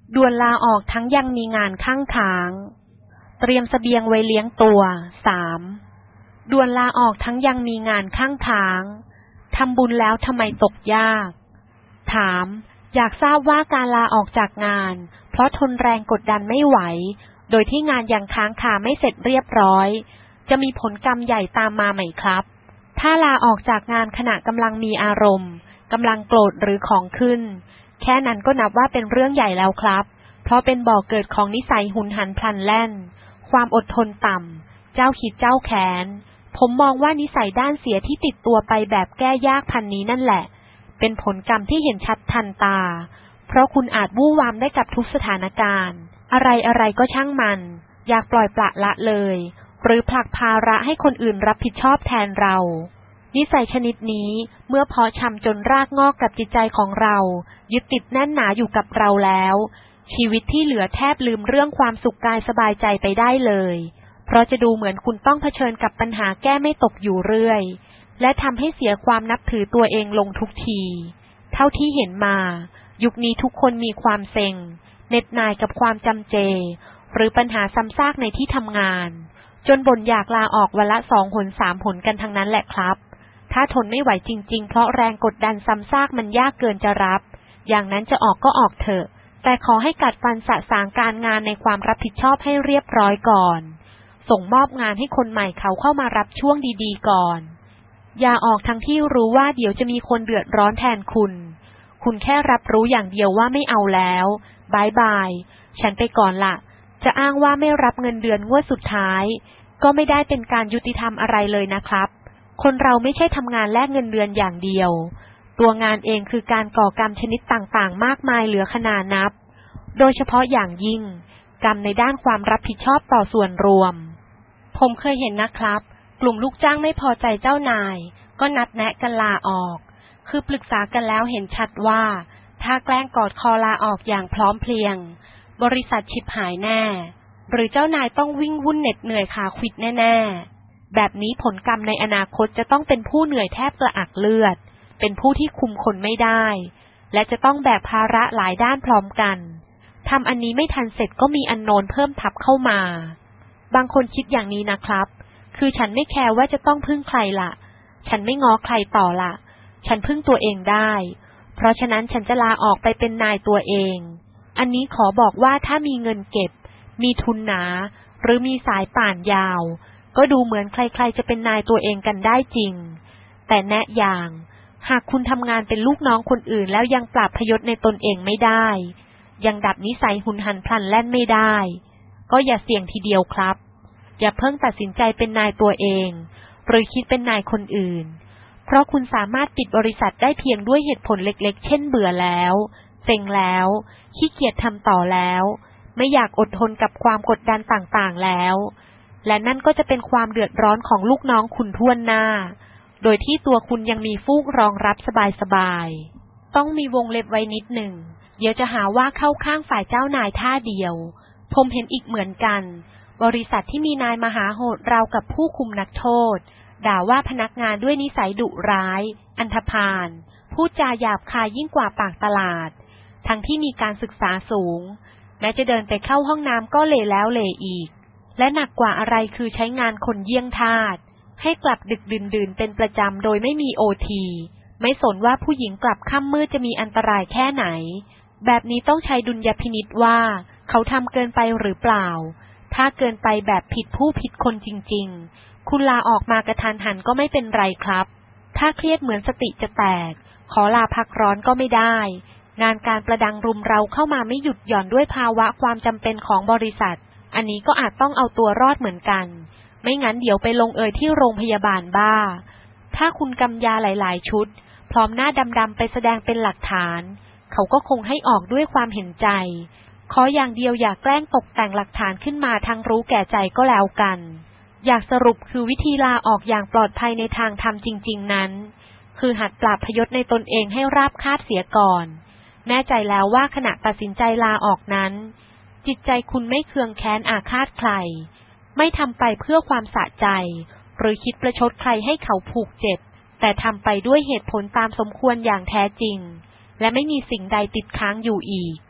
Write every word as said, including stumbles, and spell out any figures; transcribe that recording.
ด่วนลาออกทั้งยังมีงานข้างค้างเตรียมเสบียงไว้เลี้ยงตัวสามด่วนลาออกทั้งยังมีงานข้างค้างทำบุญแล้วทำไมตกยากถามอยากทราบว่าการลาออกจากงานเพราะทนแรงกดดันไม่ไหวโดยที่งานยังค้างคาไม่เสร็จเรียบร้อยจะมีผลกรรมใหญ่ตามมาไหมครับถ้าลาออกจากงานขณะกำลังมีอารมณ์กำลังโกรธหรือของขึ้นแค่นั้นก็นับว่าเป็นเรื่องใหญ่แล้วครับเพราะเป็นบ่อเกิดของนิสัยหุนหันพลันแล่นความอดทนต่ำเจ้าคิดเจ้าแค้นผมมองว่านิสัยด้านเสียที่ติดตัวไปแบบแก้ยากพันนี้นั่นแหละเป็นผลกรรมที่เห็นชัดทันตาเพราะคุณอาจวู่วามได้กับทุกสถานการณ์อะไรอะไรก็ช่างมันอยากปล่อยปละละเลยหรือผลักภาระให้คนอื่นรับผิดชอบแทนเรานิสัยชนิดนี้เมื่อเพาะชำจนรากงอกกับจิตใจของเรายึดติดแน่นหนาอยู่กับเราแล้วชีวิตที่เหลือแทบลืมเรื่องความสุขกายสบายใจไปได้เลยเพราะจะดูเหมือนคุณต้องเผชิญกับปัญหาแก้ไม่ตกอยู่เรื่อยและทำให้เสียความนับถือตัวเองลงทุกทีเท่าที่เห็นมายุคนี้ทุกคนมีความเซ็งเหน็บหน่ายกับความจำเจหรือปัญหาซ้ำซากในที่ทำงานจนบ่นอยากลาออกวันละสองหนสามหนกันทั้งนั้นแหละครับถ้าทนไม่ไหวจริงๆเพราะแรงกดดันซ้ำซากมันยากเกินจะรับอย่างนั้นจะออกก็ออกเถอะแต่ขอให้กัดฟันสะสางการงานในความรับผิดชอบให้เรียบร้อยก่อนส่งมอบงานให้คนใหม่เขาเข้ามารับช่วงดีๆก่อนอย่าออกทั้งที่รู้ว่าเดี๋ยวจะมีคนเดือดร้อนแทนคุณคุณแค่รับรู้อย่างเดียวว่าไม่เอาแล้วบายบายฉันไปก่อนละจะอ้างว่าไม่รับเงินเดือนงวดสุดท้ายก็ไม่ได้เป็นการยุติธรรมอะไรเลยนะครับคนเราไม่ใช่ทำงานแลกเงินเดือนอย่างเดียวตัวงานเองคือการก่อกรรมชนิดต่างๆมากมายเหลือขนานับโดยเฉพาะอย่างยิ่งกรรมในด้านความรับผิดชอบต่อส่วนรวมผมเคยเห็นนะครับกลุ่มลูกจ้างไม่พอใจเจ้านายก็นัดแนะกันลาออกคือปรึกษากันแล้วเห็นชัดว่าถ้าแกล้งกอดคอลาออกอย่างพร้อมเพรียงบริษัทฉิบหายแน่หรือเจ้านายต้องวิ่งวุ่นเหน็ดเหนื่อยขาขวิดแน่ๆแบบนี้ผลกรรมในอนาคตจะต้องเป็นผู้เหนื่อยแทบกระอักเลือดเป็นผู้ที่คุมคนไม่ได้และจะต้องแบกภาระหลายด้านพร้อมกันทำอันนี้ไม่ทันเสร็จก็มีอันโน้นเพิ่มทับเข้ามาบางคนคิดอย่างนี้นะครับคือฉันไม่แคร์ว่าจะต้องพึ่งใครละฉันไม่ง้อใครต่อละฉันพึ่งตัวเองได้เพราะฉะนั้นฉันจะลาออกไปเป็นนายตัวเองอันนี้ขอบอกว่าถ้ามีเงินเก็บมีทุนหนาหรือมีสายป่านยาวก็ดูเหมือนใครๆจะเป็นนายตัวเองกันได้จริงแต่แนะอย่างหากคุณทำงานเป็นลูกน้องคนอื่นแล้วยังปราบพยศในตนเองไม่ได้ยังดับนิสัยหุนหันพลันแล่นไม่ได้ก็อย่าเสี่ยงทีเดียวครับอย่าเพิ่งตัดสินใจเป็นนายตัวเองหรือคิดเป็นนายคนอื่นเพราะคุณสามารถปิดบริษัทได้เพียงด้วยเหตุผลเล็กๆเช่นเบื่อแล้วเซ็งแล้วขี้เกียจทำต่อแล้วไม่อยากอดทนกับความกดดันต่างๆแล้วและนั่นก็จะเป็นความเดือดร้อนของลูกน้องคุณทั่วหน้าโดยที่ตัวคุณยังมีฟูกรองรับสบายๆต้องมีวงเล็บไว้นิดหนึ่งเดี๋ยวจะหาว่าเข้าข้างฝ่ายเจ้านายท่าเดียวผมเห็นอีกเหมือนกันบริษัทที่มีนายมหาโหดราวกับผู้คุมนักโทษด่าว่าพนักงานด้วยนิสัยดุร้ายอันธพาลพูดจาหยาบคายยิ่งกว่าปากตลาดทั้งที่มีการศึกษาสูงแม้จะเดินไปเข้าห้องน้ำก็เหลแล้วเหลอีกและหนักกว่าอะไรคือใช้งานคนเยี่ยงทาสให้กลับดึกดื่นๆเป็นประจำโดยไม่มีโอทีไม่สนว่าผู้หญิงกลับค่ำมืดจะมีอันตรายแค่ไหนแบบนี้ต้องใช้ดุลยพินิจว่าเขาทำเกินไปหรือเปล่าถ้าเกินไปแบบผิดผู้ผิดคนจริงๆคุณลาออกมากระทันหันก็ไม่เป็นไรครับถ้าเครียดเหมือนสติจะแตกขอลาพักร้อนก็ไม่ได้งานการประดังรุมเราเข้ามาไม่หยุดหย่อนด้วยภาวะความจำเป็นของบริษัทอันนี้ก็อาจต้องเอาตัวรอดเหมือนกันไม่งั้นเดี๋ยวไปลงเอยที่โรงพยาบาลบ้าถ้าคุณกำยาหลายๆชุดพร้อมหน้าดำๆไปแสดงเป็นหลักฐานเขาก็คงให้ออกด้วยความเห็นใจขออย่างเดียวอย่าแกล้งตกแต่งหลักฐานขึ้นมาทั้งรู้แก่ใจก็แล้วกันอยากสรุปคือวิธีลาออกอย่างปลอดภัยในทางธรรมจริงๆนั้นคือหัดปราบพยศในตนเองให้ราบคาบเสียก่อนแน่ใจแล้วว่าขณะตัดสินใจลาออกนั้นจิตใจคุณไม่เคืองแค้นอาฆาตใครไม่ทำไปเพื่อความสะใจหรือคิดประชดใครให้เขาผูกเจ็บแต่ทำไปด้วยเหตุผลตามสมควรอย่างแท้จริงและไม่มีสิ่งใดติดค้างอยู่อีก